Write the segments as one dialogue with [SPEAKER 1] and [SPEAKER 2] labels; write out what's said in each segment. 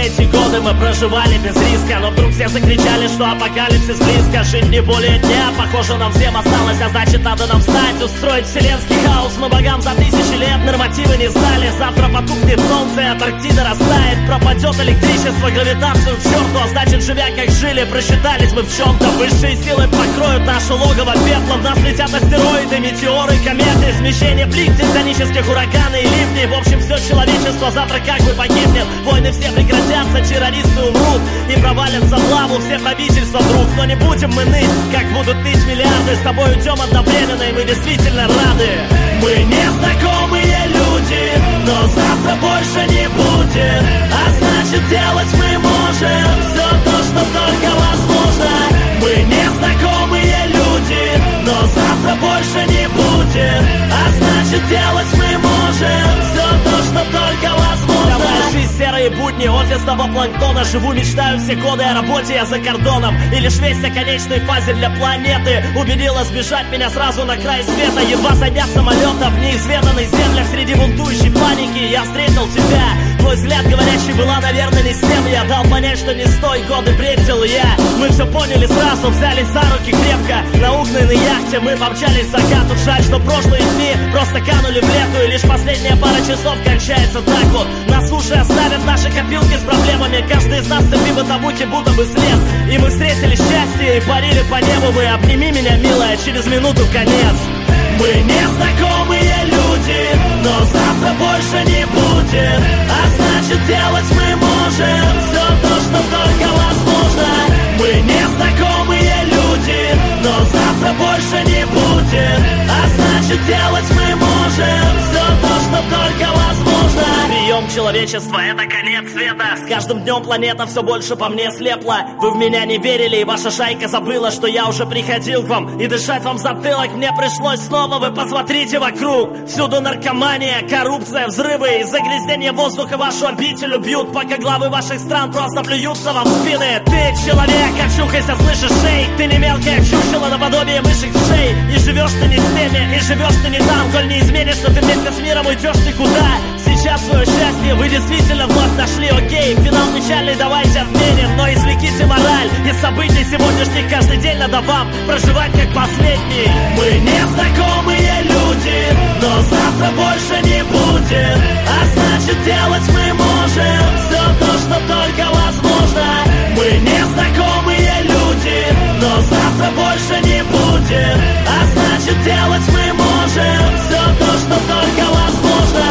[SPEAKER 1] эти годы мы проживали без риска, но вдруг все закричали, что апокалипсис близко. Жить не более дня, похоже, нам всем осталось, а значит надо нам встать, устроить вселенский хаос. Мы богам за тысячи лет нормативы не сдали. Завтра потухнет солнце, Антарктида растает, пропадет электричество, гравитацию к черту, а значит, живя как жили, просчитались мы в чем-то. Высшие силы покроют наше логово пеплом. В нас летят астероиды, метеоры, кометы, смещение плит тектонических, ураганы и ливни. В общем, все человечество завтра как бы погибнет. Войны все прекратятся, террористы умрут и провалятся в лаву все правительства вдруг. Но не будем мы ныть, как будут ныть миллиарды. С тобой уйдем одновременно, и мы действительно рады. Мы незнакомые люди, но завтра больше не будет. А значит, делать мы можем все то, что только возможно. Мы незнакомые люди, но завтра больше не будет. А значит, делать мы можем все то, что только возможно. Моя жизнь серые будни офисного планктона. Живу, мечтаю все годы о работе, я за кордоном. И лишь весть о конечной фазе для планеты убедила сбежать меня сразу на край света. Едва сойдя с самолета в неизведанных землях, среди бунтующей паники я встретил тебя. Твой взгляд говорящий была, наверное, не с тем. Я дал понять, что не с той годы бредил я. Мы все поняли сразу, взялись за руки крепко. На угнанной яхте мы помчались к закату. Жаль, что прошлые дни просто канули в лету, и лишь последняя пара часов кончается так вот. На суше оставят наши копилки с проблемами. Каждый из нас цепи бытовухи будто бы слез. И мы встретили счастье и парили по небу. Мы обними меня, милая, через минуту конец. Мы незнакомые люди, но завтра больше не будет. А значит, делать мы можем все то, что только возможно. Мы незнакомые люди, но завтра больше не будет. А значит, делать мы можем все то, что только возможно. Прием человечества — это конец света. С каждым днем планета все больше по мне слепла. Вы в меня не верили, и ваша шайка забыла, что я уже приходил к вам. И дышать вам в затылок мне пришлось снова. Вы посмотрите вокруг, всюду наркомания, коррупция, взрывы и загрязнение воздуха. Вашу обитель убьют, пока главы ваших стран просто плюются вам в спины. Ты человек, очухайся, слышишь, шей. Ты не мелкая чучело наподобие мышек в шее. И живешь ты не с теми, и живешь ты не там. Коль не изменишься, ты вместе с миром уйдешь ты куда? Сейчас свое счастье вы действительно вновь нашли, окей. Финал печальный, давайте отменим, но извлеките мораль из событий сегодняшних. Каждый день надо вам проживать как последний. Мы незнакомые люди, но завтра больше не будет. А значит, делать мы можем все то, что только возможно. Мы незнакомые люди, но завтра больше не будет. А значит, делать мы можем все то, что только возможно.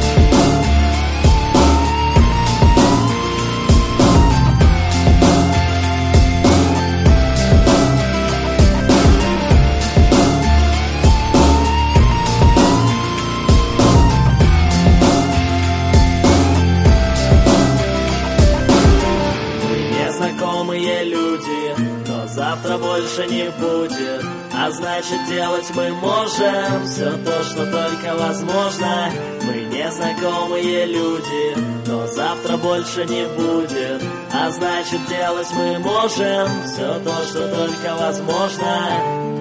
[SPEAKER 1] Завтра больше не будет, а значит, делать мы можем все то, что только возможно. Мы незнакомые люди, но завтра больше не будет, а значит, делать мы можем все то, что только возможно.